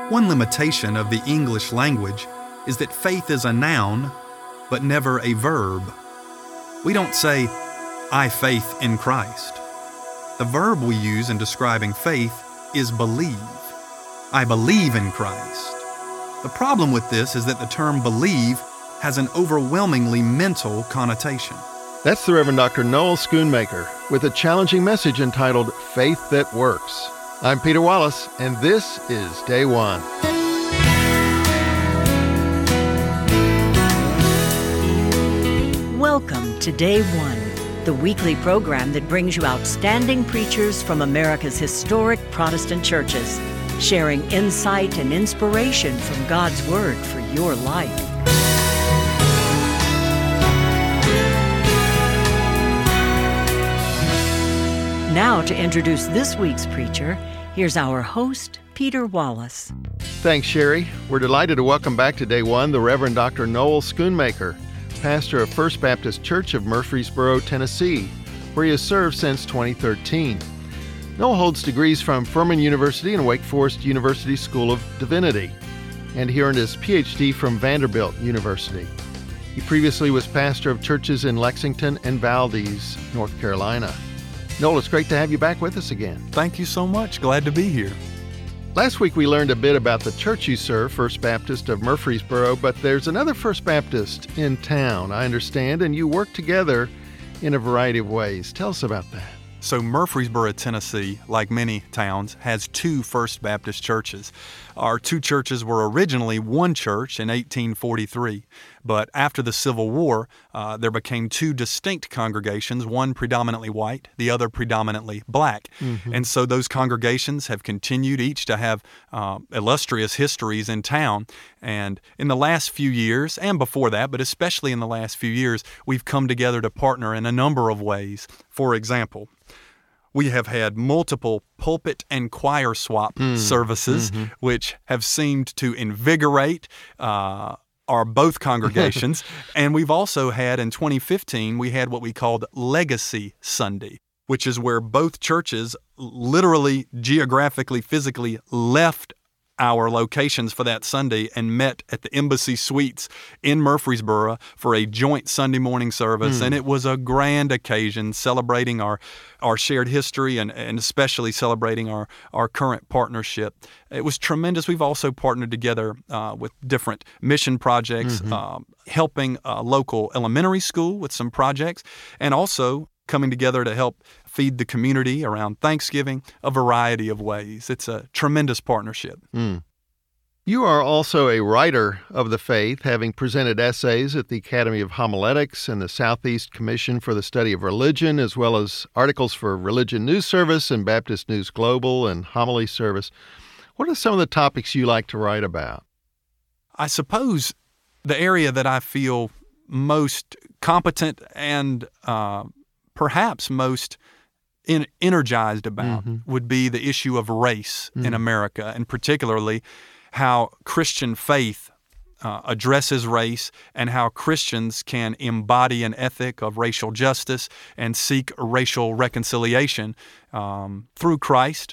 One limitation of the English language is that faith is a noun, but never a verb. We don't say, I faith in Christ. The verb we use in describing faith is believe. I believe in Christ. The problem with this is that the term believe has an overwhelmingly mental connotation. That's the Reverend Dr. Noel Schoonmaker with a challenging message entitled Faith That Works. I'm Peter Wallace, and this is Day One. Welcome to Day One, the weekly program that brings you outstanding preachers from America's historic Protestant churches, sharing insight and inspiration from God's Word for your life. Now, to introduce this week's preacher, here's our host, Peter Wallace. Thanks, Sherry. We're delighted to welcome back to Day One the Reverend Dr. Noel Schoonmaker, pastor of First Baptist Church of Murfreesboro, Tennessee, where he has served since 2013. Noel holds degrees from Furman University and Wake Forest University School of Divinity, and he earned his PhD from Vanderbilt University. He previously was pastor of churches in Lexington and Valdez, North Carolina. Noel, it's great to have you back with us again. Thank you so much. Glad to be here. Last week we learned a bit about the church you serve, First Baptist of Murfreesboro, but there's another First Baptist in town, I understand, and you work together in a variety of ways. Tell us about that. So Murfreesboro, Tennessee, like many towns, has two First Baptist churches. Our two churches were originally one church in 1843, but after the Civil War, there became two distinct congregations, one predominantly white, the other predominantly black. Mm-hmm. And so those congregations have continued each to have illustrious histories in town. And in the last few years, and before that, but especially in the last few years, we've come together to partner in a number of ways. For example, we have had multiple pulpit and choir swap services, which have seemed to invigorate our both congregations. And we've also had, in 2015, we had what we called Legacy Sunday, which is where both churches literally, geographically, physically left our locations for that Sunday and met at the Embassy Suites in Murfreesboro for a joint Sunday morning service. And it was a grand occasion celebrating our shared history and especially celebrating our current partnership. It was tremendous. We've also partnered together with different mission projects, helping a local elementary school with some projects, and also coming together to help feed the community around Thanksgiving, a variety of ways. It's a tremendous partnership. You are also a writer of the faith, having presented essays at the Academy of Homiletics and the Southeast Commission for the Study of Religion, as well as articles for Religion News Service and Baptist News Global and Homily Service. What are some of the topics you like to write about? I suppose the area that I feel most competent and perhaps most energized about would be the issue of race in America, and particularly how Christian faith addresses race and how Christians can embody an ethic of racial justice and seek racial reconciliation through Christ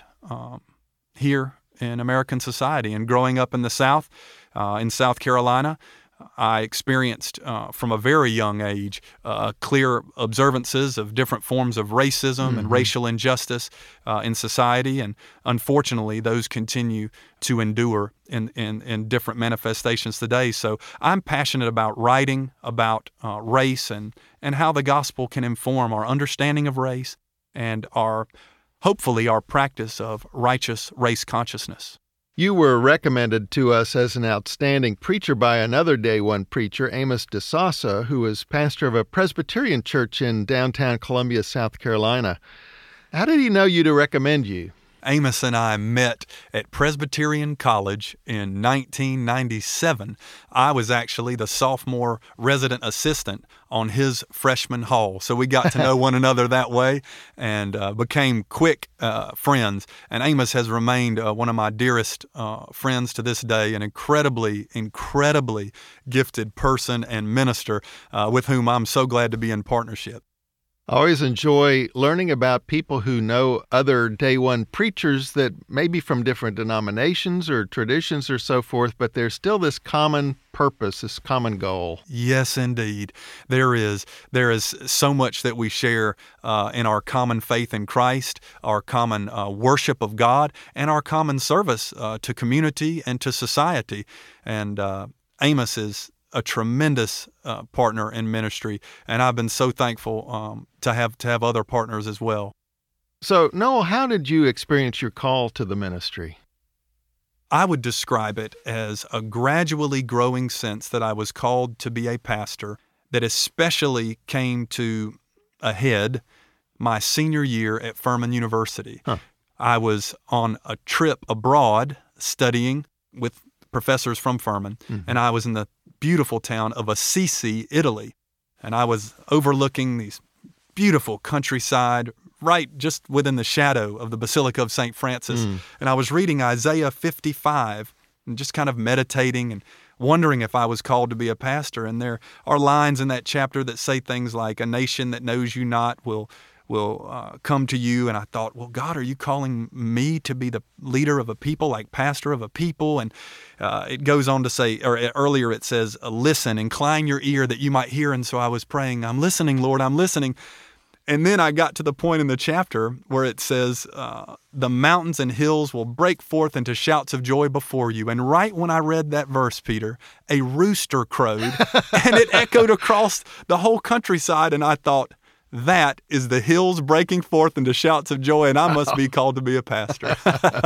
here in American society. And growing up in the South, in South Carolina, I experienced from a very young age clear observances of different forms of racism and racial injustice in society, and unfortunately those continue to endure in different manifestations today. So I'm passionate about writing about race and how the gospel can inform our understanding of race and hopefully our practice of righteous race consciousness. You were recommended to us as an outstanding preacher by another Day One preacher, Amos DeSousa, who is pastor of a Presbyterian church in downtown Columbia, South Carolina. How did he know you to recommend you? Amos and I met at Presbyterian College in 1997. I was actually the sophomore resident assistant on his freshman hall. So we got to know one another that way and became quick friends. And Amos has remained one of my dearest friends to this day, an incredibly gifted person and minister with whom I'm so glad to be in partnership. I always enjoy learning about people who know other Day One preachers that may be from different denominations or traditions or so forth, but there's still this common purpose, this common goal. Yes, indeed. There is so much that we share in our common faith in Christ, our common worship of God, and our common service to community and to society. And Amos is a tremendous partner in ministry, and I've been so thankful to have other partners as well. So, Noel, how did you experience your call to the ministry? I would describe it as a gradually growing sense that I was called to be a pastor, that especially came to a head my senior year at Furman University. I was on a trip abroad studying with professors from Furman, and I was in the beautiful town of Assisi, Italy. And I was overlooking these beautiful countryside right just within the shadow of the Basilica of St. Francis. And I was reading Isaiah 55 and just kind of meditating and wondering if I was called to be a pastor. And there are lines in that chapter that say things like, "A nation that knows you not will come to you." And I thought, well, God, are you calling me to be the leader of a people, like pastor of a people? And it goes on to say, or earlier it says, "Listen, incline your ear that you might hear." And so I was praying, "I'm listening, Lord, I'm listening." And then I got to the point in the chapter where it says, "The mountains and hills will break forth into shouts of joy before you." And right when I read that verse, Peter, a rooster crowed and it echoed across the whole countryside. And I thought, that is the hills breaking forth into shouts of joy, and I must be called to be a pastor.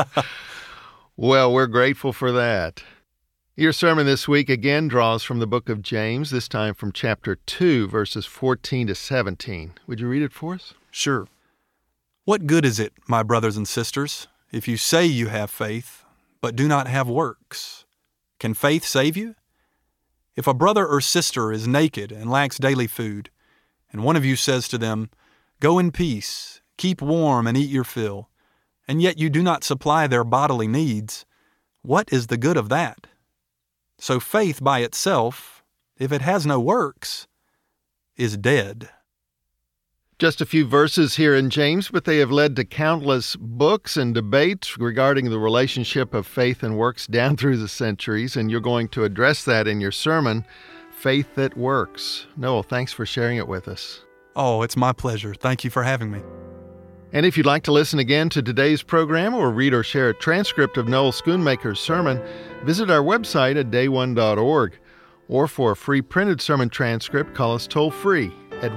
Well, we're grateful for that. Your sermon this week again draws from the book of James, this time from chapter 2, verses 14 to 17. Would you read it for us? Sure. "What good is it, my brothers and sisters, if you say you have faith, but do not have works? Can faith save you? If a brother or sister is naked and lacks daily food, and one of you says to them, 'Go in peace, keep warm and eat your fill,' and yet you do not supply their bodily needs, what is the good of that? So faith by itself, if it has no works, is dead." Just a few verses here in James, but they have led to countless books and debates regarding the relationship of faith and works down through the centuries, and you're going to address that in your sermon, Faith That Works. Noel, thanks for sharing it with us. Oh, it's my pleasure. Thank you for having me. And if you'd like to listen again to today's program or read or share a transcript of Noel Schoonmaker's sermon, visit our website at day1.org. Or for a free printed sermon transcript, call us toll-free at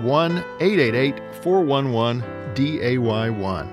1-888-411-DAY1.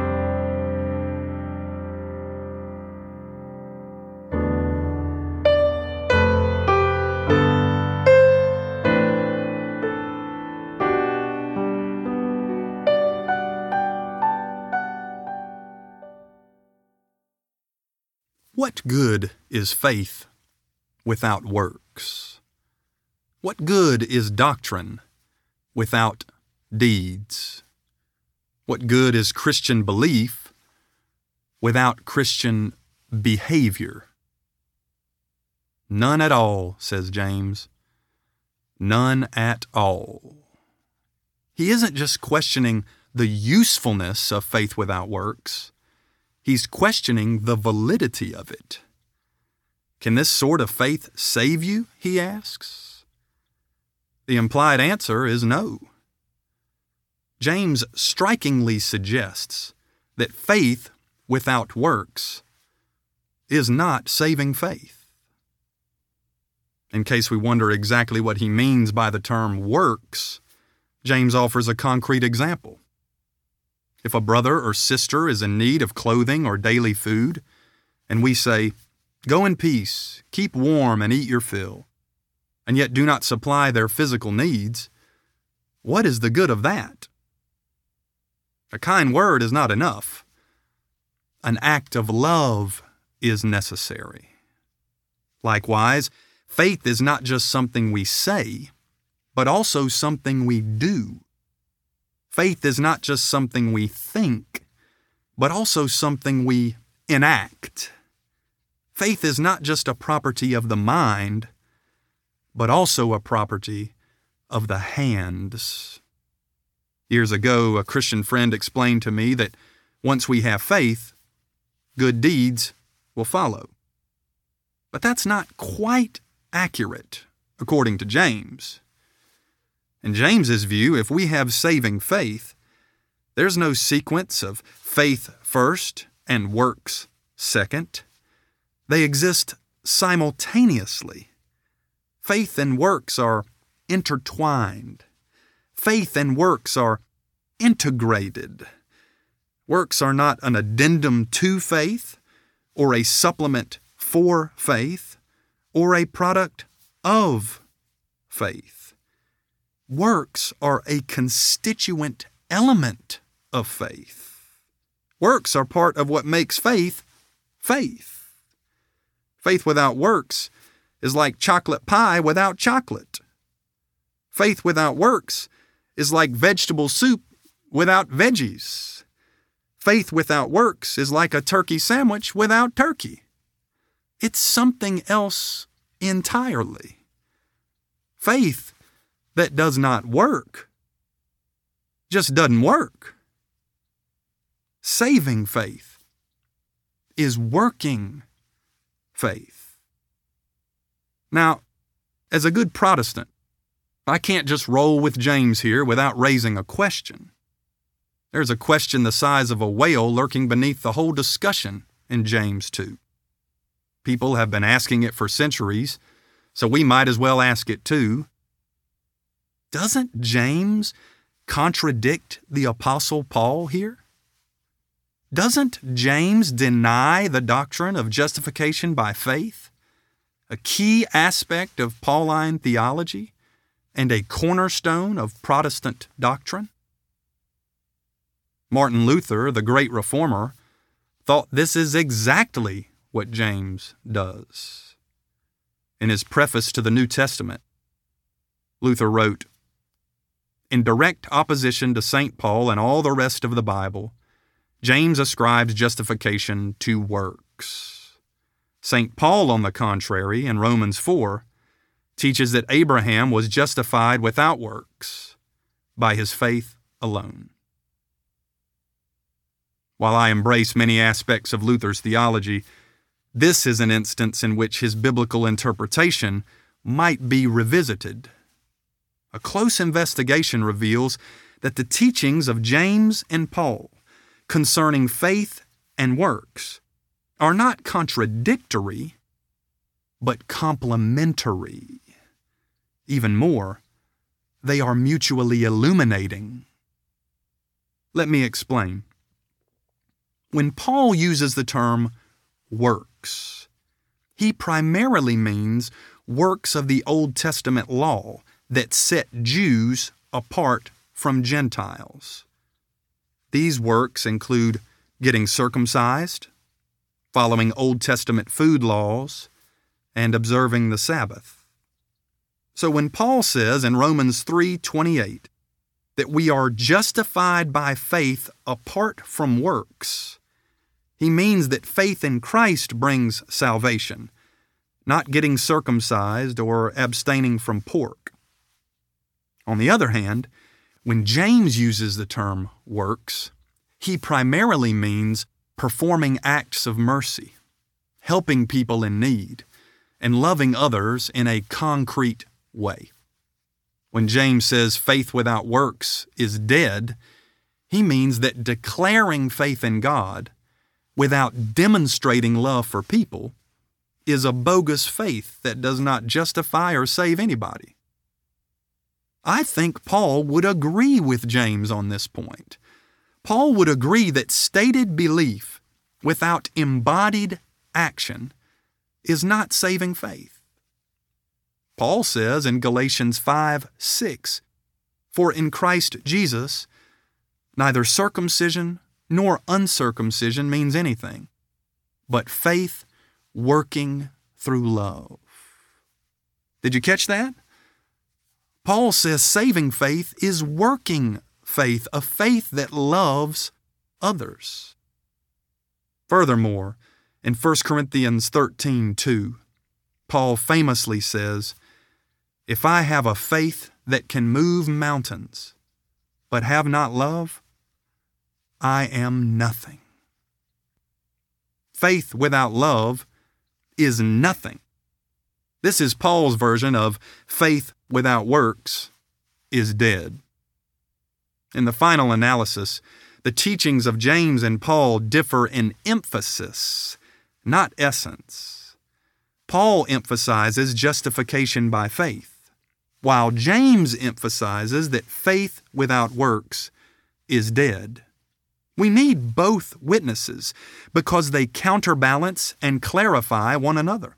What good is faith without works? What good is doctrine without deeds? What good is Christian belief without Christian behavior? None at all, says James. None at all. He isn't just questioning the usefulness of faith without works. He's questioning the validity of it. Can this sort of faith save you, he asks? The implied answer is no. James strikingly suggests that faith without works is not saving faith. In case we wonder exactly what he means by the term works, James offers a concrete example. If a brother or sister is in need of clothing or daily food, and we say, "Go in peace, keep warm and eat your fill," and yet do not supply their physical needs, what is the good of that? A kind word is not enough. An act of love is necessary. Likewise, faith is not just something we say, but also something we do. Faith is not just something we think, but also something we enact. Faith is not just a property of the mind, but also a property of the hands. Years ago, a Christian friend explained to me that once we have faith, good deeds will follow. But that's not quite accurate, according to James. In James's view, if we have saving faith, there's no sequence of faith first and works second. They exist simultaneously. Faith and works are intertwined. Faith and works are integrated. Works are not an addendum to faith, or a supplement for faith, or a product of faith. Works are a constituent element of faith. Works are part of what makes faith faith. Faith without works is like chocolate pie without chocolate. Faith without works is like vegetable soup without veggies. Faith without works is like a turkey sandwich without turkey. It's something else entirely. Faith that does not work just doesn't work. Saving faith is working faith. Now, as a good Protestant, I can't just roll with James here without raising a question. There's a question the size of a whale lurking beneath the whole discussion in James 2. People have been asking it for centuries, so we might as well ask it too. Doesn't James contradict the Apostle Paul here? Doesn't James deny the doctrine of justification by faith, a key aspect of Pauline theology and a cornerstone of Protestant doctrine? Martin Luther, the great reformer, thought this is exactly what James does. In his preface to the New Testament, Luther wrote, "In direct opposition to St. Paul and all the rest of the Bible, James ascribes justification to works. St. Paul, on the contrary, in Romans 4, teaches that Abraham was justified without works, by his faith alone." While I embrace many aspects of Luther's theology, this is an instance in which his biblical interpretation might be revisited. A close investigation reveals that the teachings of James and Paul concerning faith and works are not contradictory, but complementary. Even more, they are mutually illuminating. Let me explain. When Paul uses the term works, he primarily means works of the Old Testament law that set Jews apart from Gentiles. These works include getting circumcised, following Old Testament food laws, and observing the Sabbath. So when Paul says in Romans 3:28 that we are justified by faith apart from works, he means that faith in Christ brings salvation, not getting circumcised or abstaining from pork. On the other hand, when James uses the term works, he primarily means performing acts of mercy, helping people in need, and loving others in a concrete way. When James says faith without works is dead, he means that declaring faith in God without demonstrating love for people is a bogus faith that does not justify or save anybody. I think Paul would agree with James on this point. Paul would agree that stated belief without embodied action is not saving faith. Paul says in Galatians 5:6, "For in Christ Jesus, neither circumcision nor uncircumcision means anything, but faith working through love." Did you catch that? Paul says saving faith is working faith, a faith that loves others. Furthermore, in 1 Corinthians 13:2, Paul famously says, "If I have a faith that can move mountains, but have not love, I am nothing. Faith without love is nothing. This is Paul's version of faith without works is dead. In the final analysis, the teachings of James and Paul differ in emphasis, not essence. Paul emphasizes justification by faith, while James emphasizes that faith without works is dead. We need both witnesses because they counterbalance and clarify one another.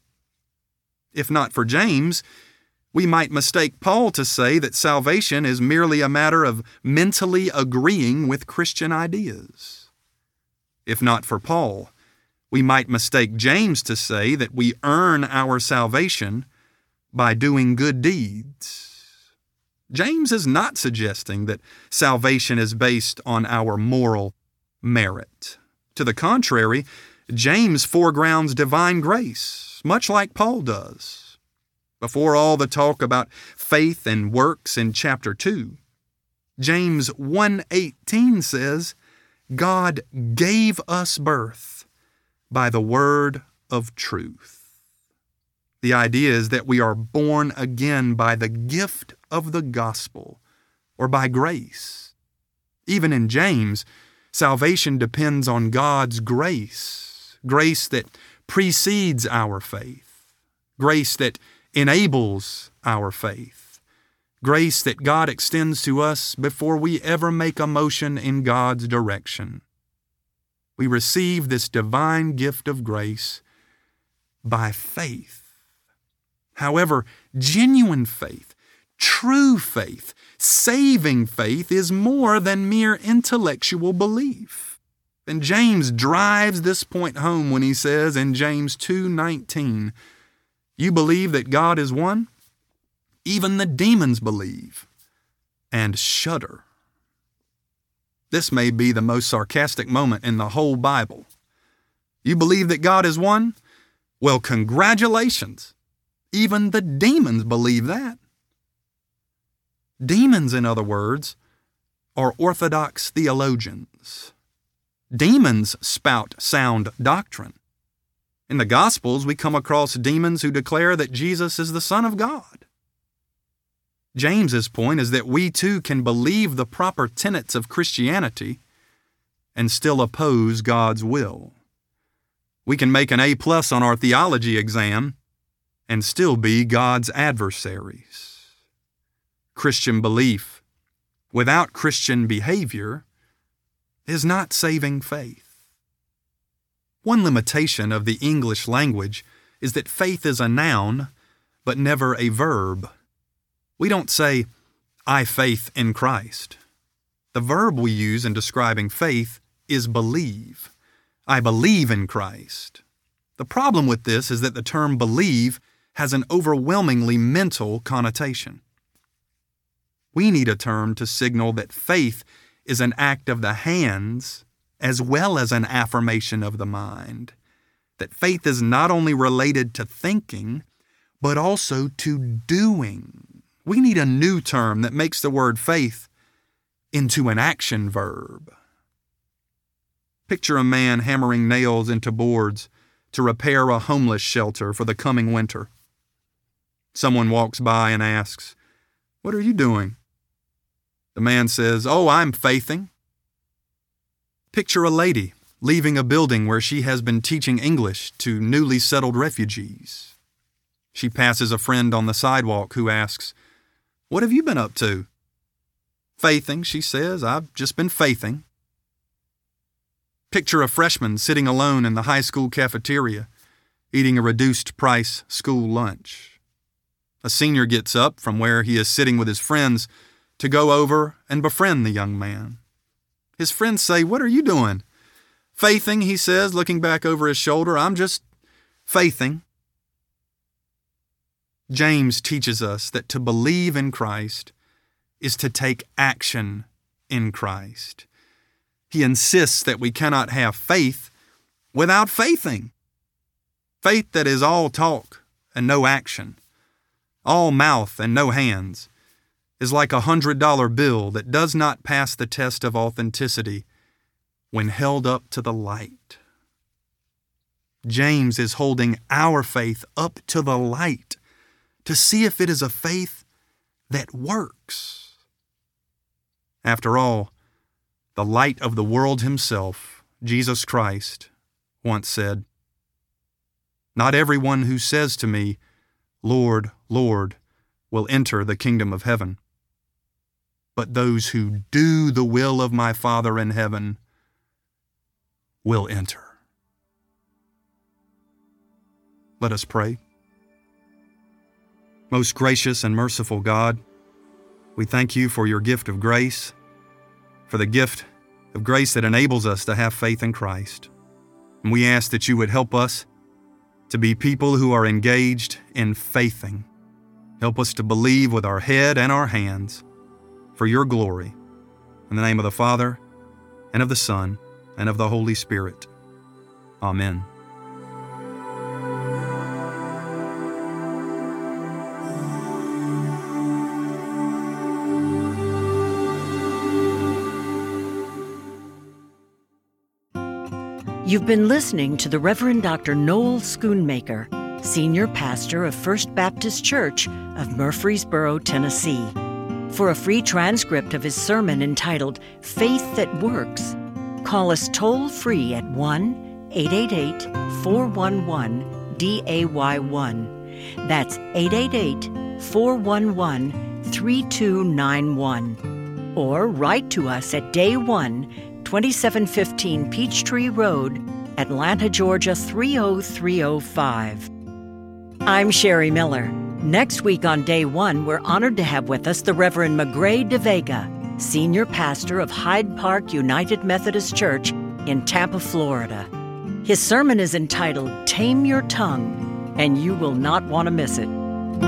If not for James, we might mistake Paul to say that salvation is merely a matter of mentally agreeing with Christian ideas. If not for Paul, we might mistake James to say that we earn our salvation by doing good deeds. James is not suggesting that salvation is based on our moral merit. To the contrary, James foregrounds divine grace, much like Paul does. Before all the talk about faith and works in chapter 2, James 1:18 says, God gave us birth by the word of truth. The idea is that we are born again by the gift of the gospel, or by grace. Even in James, salvation depends on God's grace, grace that precedes our faith, grace that enables our faith, grace that God extends to us before we ever make a motion in God's direction. We receive this divine gift of grace by faith. However, genuine faith, true faith, saving faith is more than mere intellectual belief. And James drives this point home when he says in James 2:19, you believe that God is one? Even the demons believe and shudder. This may be the most sarcastic moment in the whole Bible. You believe that God is one? Well, congratulations. Even the demons believe that. Demons, in other words, are orthodox theologians. Demons spout sound doctrine. In the Gospels, we come across demons who declare that Jesus is the Son of God. James's point is that we too can believe the proper tenets of Christianity and still oppose God's will. We can make an A+ on our theology exam and still be God's adversaries. Christian belief without Christian behavior is not saving faith. One limitation of the English language is that faith is a noun, but never a verb. We don't say, I faith in Christ. The verb we use in describing faith is believe. I believe in Christ. The problem with this is that the term believe has an overwhelmingly mental connotation. We need a term to signal that faith is an act of the hands as well as an affirmation of the mind. That faith is not only related to thinking, but also to doing. We need a new term that makes the word faith into an action verb. Picture a man hammering nails into boards to repair a homeless shelter for the coming winter. Someone walks by and asks, "What are you doing?" The man says, "Oh, I'm faithing." Picture a lady leaving a building where she has been teaching English to newly settled refugees. She passes a friend on the sidewalk who asks, "What have you been up to?" "Faithing," she says. "I've just been faithing." Picture a freshman sitting alone in the high school cafeteria, eating a reduced-price school lunch. A senior gets up from where he is sitting with his friends to go over and befriend the young man. His friends say, "What are you doing?" "Faithing," he says, looking back over his shoulder. "I'm just faithing." James teaches us that to believe in Christ is to take action in Christ. He insists that we cannot have faith without faithing. Faith that is all talk and no action, all mouth and no hands, is like a $100 bill that does not pass the test of authenticity when held up to the light. James is holding our faith up to the light to see if it is a faith that works. After all, the light of the world himself, Jesus Christ, once said, "Not everyone who says to me, 'Lord, Lord,' will enter the kingdom of heaven, but those who do the will of my Father in heaven will enter." Let us pray. Most gracious and merciful God, we thank you for your gift of grace, for the gift of grace that enables us to have faith in Christ. And we ask that you would help us to be people who are engaged in faithing. Help us to believe with our head and our hands for your glory. In the name of the Father, and of the Son, and of the Holy Spirit. Amen. You've been listening to the Reverend Dr. Noel Schoonmaker, Senior Pastor of First Baptist Church of Murfreesboro, Tennessee. For a free transcript of his sermon entitled Faith That Works, call us toll-free at 1-888-411-DAY1. That's 888-411-3291. Or write to us at Day 1, 2715 Peachtree Road, Atlanta, Georgia 30305. I'm Sherry Miller. Next week on Day 1, we're honored to have with us the Reverend McGray DeVega, Senior Pastor of Hyde Park United Methodist Church in Tampa, Florida. His sermon is entitled Tame Your Tongue, and you will not want to miss it.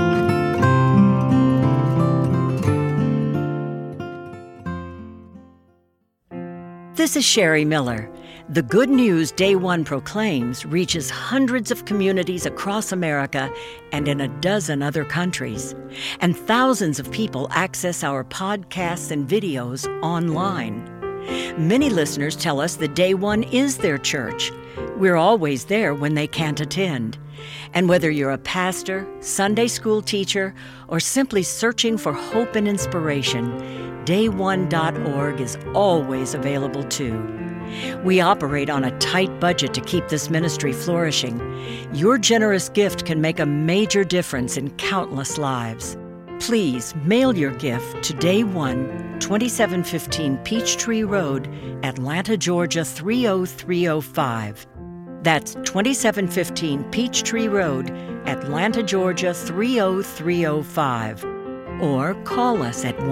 This is Sherry Miller. The Good News Day 1 proclaims reaches hundreds of communities across America and in a dozen other countries. And thousands of people access our podcasts and videos online. Many listeners tell us that Day 1 is their church. We're always there when they can't attend. And whether you're a pastor, Sunday school teacher, or simply searching for hope and inspiration, day1.org is always available too. We operate on a tight budget to keep this ministry flourishing. Your generous gift can make a major difference in countless lives. Please mail your gift to Day 1, 2715 Peachtree Road, Atlanta, Georgia 30305. That's 2715 Peachtree Road, Atlanta, Georgia 30305. Or call us at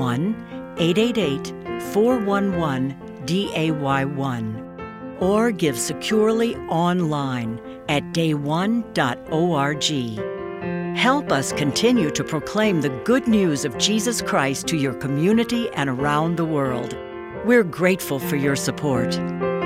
1-888-411-DAY1. Or give securely online at day1.org. Help us continue to proclaim the good news of Jesus Christ to your community and around the world. We're grateful for your support.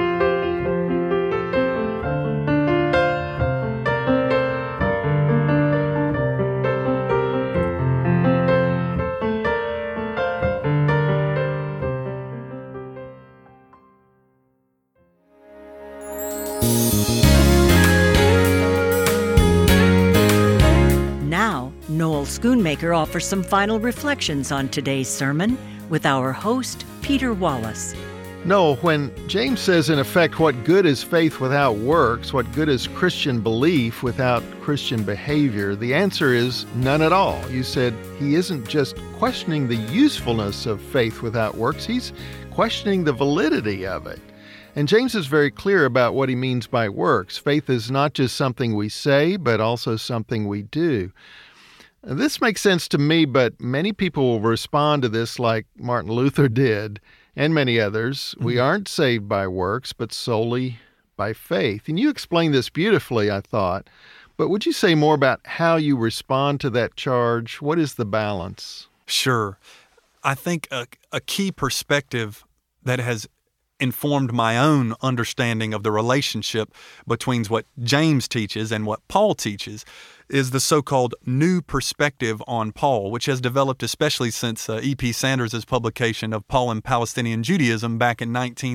Now, Noel Schoonmaker offers some final reflections on today's sermon with our host, Peter Wallace. No, when James says, in effect, what good is faith without works? What good is Christian belief without Christian behavior? The answer is none at all. You said he isn't just questioning the usefulness of faith without works, he's questioning the validity of it. And James is very clear about what he means by works. Faith is not just something we say, but also something we do. This makes sense to me, but many people will respond to this like Martin Luther did, and many others. We aren't saved by works, but solely by faith. And you explained this beautifully, I thought. But would you say more about how you respond to that charge? What is the balance? Sure. I think a key perspective that has informed my own understanding of the relationship between what James teaches and what Paul teaches is the so-called new perspective on Paul, which has developed especially since E.P. Sanders' publication of Paul and Palestinian Judaism back in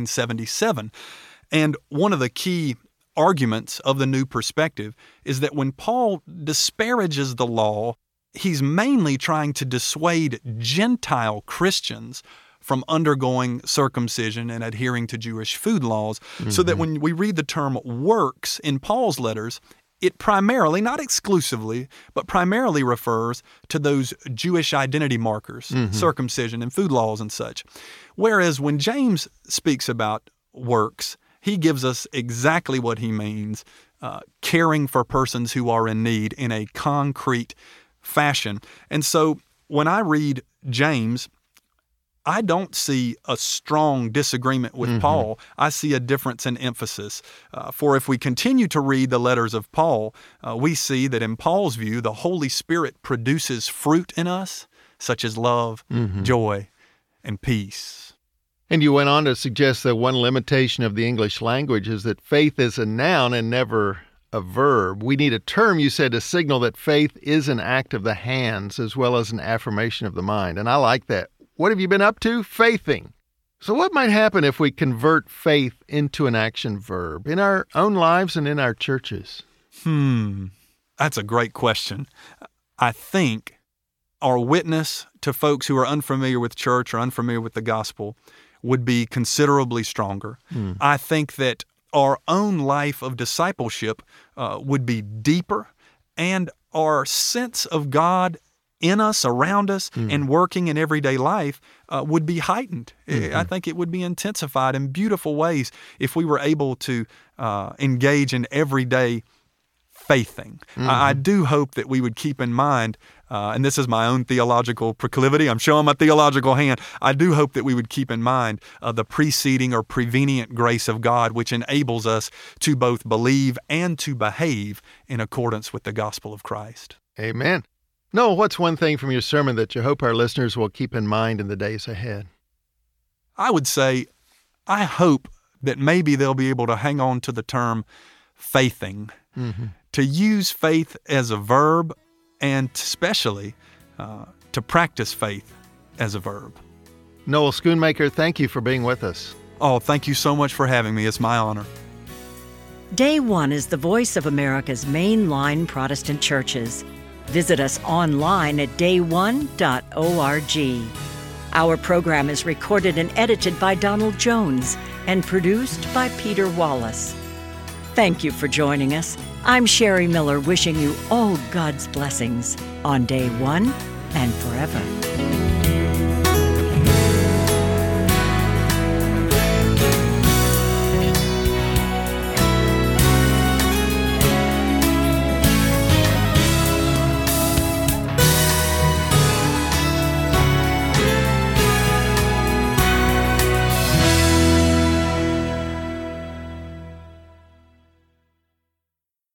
1977. And one of the key arguments of the new perspective is that when Paul disparages the law, he's mainly trying to dissuade Gentile Christians from undergoing circumcision and adhering to Jewish food laws, so that when we read the term works in Paul's letters, it primarily, not exclusively, but primarily refers to those Jewish identity markers, circumcision and food laws and such. Whereas when James speaks about works, he gives us exactly what he means, caring for persons who are in need in a concrete fashion. And so when I read James, I don't see a strong disagreement with Paul. I see a difference in emphasis. For if we continue to read the letters of Paul, we see that in Paul's view, the Holy Spirit produces fruit in us, such as love, joy, and peace. And you went on to suggest that one limitation of the English language is that faith is a noun and never a verb. We need a term, you said, to signal that faith is an act of the hands as well as an affirmation of the mind. And I like that. What have you been up to? Faithing. So what might happen if we convert faith into an action verb in our own lives and in our churches? That's a great question. I think our witness to folks who are unfamiliar with church or unfamiliar with the gospel would be considerably stronger. I think that our own life of discipleship would be deeper, and our sense of God in us, around us, and working in everyday life would be heightened. I think it would be intensified in beautiful ways if we were able to engage in everyday faithing. I do hope that we would keep in mind, and this is my own theological proclivity, I'm showing my theological hand, I do hope that we would keep in mind the preceding or prevenient grace of God, which enables us to both believe and to behave in accordance with the gospel of Christ. Amen. Noel, what's one thing from your sermon that you hope our listeners will keep in mind in the days ahead? I would say, I hope that maybe they'll be able to hang on to the term faithing, to use faith as a verb, and especially to practice faith as a verb. Noel Schoonmaker, thank you for being with us. Oh, thank you so much for having me. It's my honor. Day One is the voice of America's mainline Protestant churches. Visit us online at dayone.org. Our program is recorded and edited by Donald Jones and produced by Peter Wallace. Thank you for joining us. I'm Sherry Miller, wishing you all God's blessings on Day One and forever.